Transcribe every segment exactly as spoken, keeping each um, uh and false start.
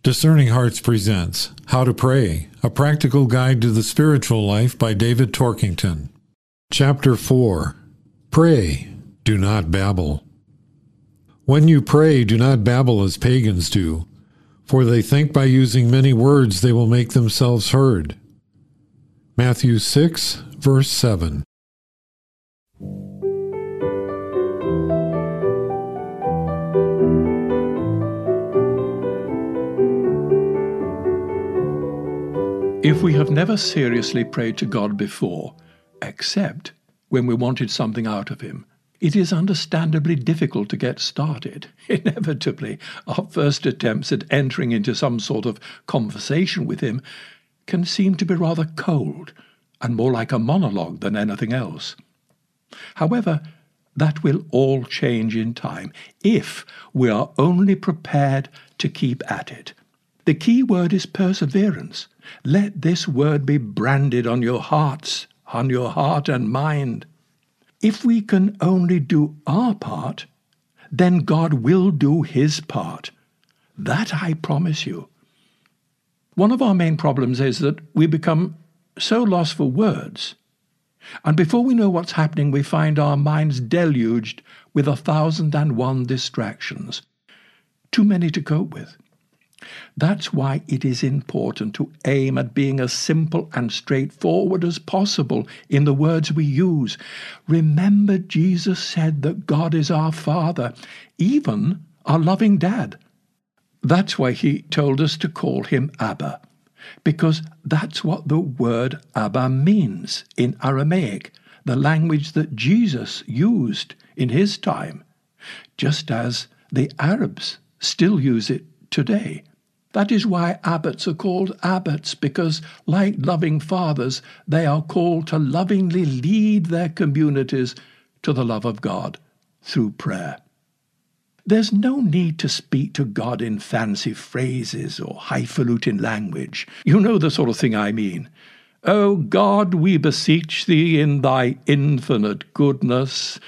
Discerning Hearts presents How to Pray, a Practical Guide to the Spiritual Life by David Torkington. Chapter four. Pray, do not babble. When you pray, do not babble as pagans do, for they think by using many words they will make themselves heard. Matthew six, verse seven. If we have never seriously prayed to God before, except when we wanted something out of Him, it is understandably difficult to get started. Inevitably, our first attempts at entering into some sort of conversation with Him can seem to be rather cold and more like a monologue than anything else. However, that will all change in time if we are only prepared to keep at it. The key word is perseverance. Let this word be branded on your hearts, on your heart and mind. If we can only do our part, then God will do His part. That I promise you. One of our main problems is that we become so lost for words, and before we know what's happening, we find our minds deluged with a thousand and one distractions, too many to cope with. That's why it is important to aim at being as simple and straightforward as possible in the words we use. Remember, Jesus said that God is our Father, even our loving Dad. That's why He told us to call Him Abba, because that's what the word Abba means in Aramaic, the language that Jesus used in His time, just as the Arabs still use it today. That is why abbots are called abbots, because, like loving fathers, they are called to lovingly lead their communities to the love of God through prayer. There's no need to speak to God in fancy phrases or highfalutin language. You know the sort of thing I mean. O God, we beseech Thee in Thy infinite goodness,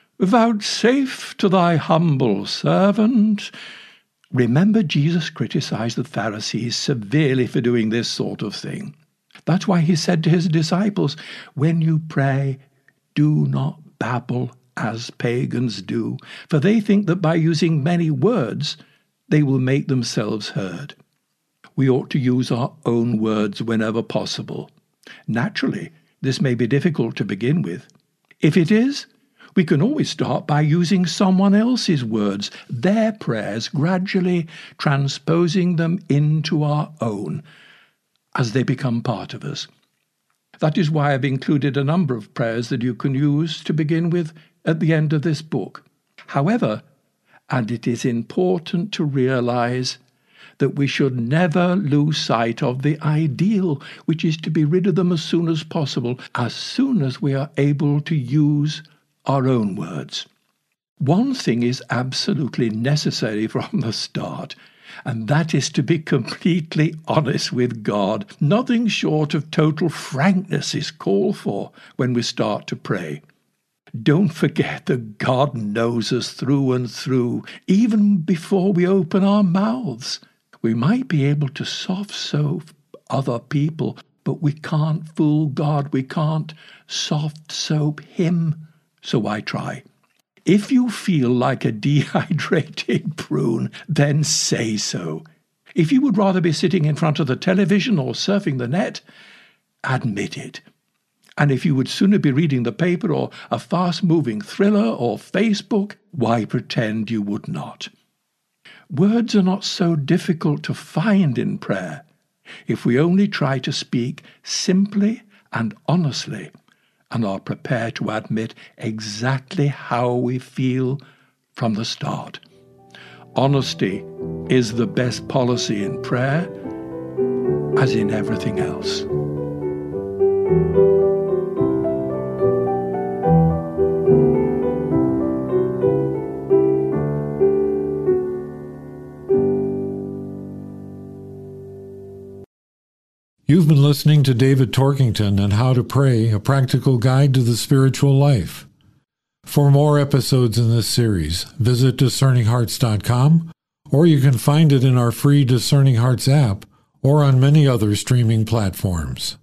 vouchsafe to Thy humble servant. Remember, Jesus criticized the Pharisees severely for doing this sort of thing. That's why He said to His disciples, when you pray, do not babble as pagans do, for they think that by using many words, they will make themselves heard. We ought to use our own words whenever possible. Naturally, this may be difficult to begin with. If it is, we can always start by using someone else's words, their prayers, gradually transposing them into our own as they become part of us. That is why I've included a number of prayers that you can use to begin with at the end of this book. However, and it is important to realize that we should never lose sight of the ideal, which is to be rid of them as soon as possible, as soon as we are able to use our own words. One thing is absolutely necessary from the start, and that is to be completely honest with God. Nothing short of total frankness is called for when we start to pray. Don't forget that God knows us through and through, even before we open our mouths. We might be able to soft-soap other people, but we can't fool God. We can't soft-soap Him. So I try. If you feel like a dehydrated prune, then say so. If you would rather be sitting in front of the television or surfing the net, admit it. And if you would sooner be reading the paper or a fast-moving thriller or Facebook, why pretend you would not? Words are not so difficult to find in prayer if we only try to speak simply and honestly, and are prepared to admit exactly how we feel from the start. Honesty is the best policy in prayer, as in everything else. You've been listening to David Torkington and How to Pray, a Practical Guide to the Spiritual Life. For more episodes in this series, visit discerning hearts dot com or you can find it in our free Discerning Hearts app or on many other streaming platforms.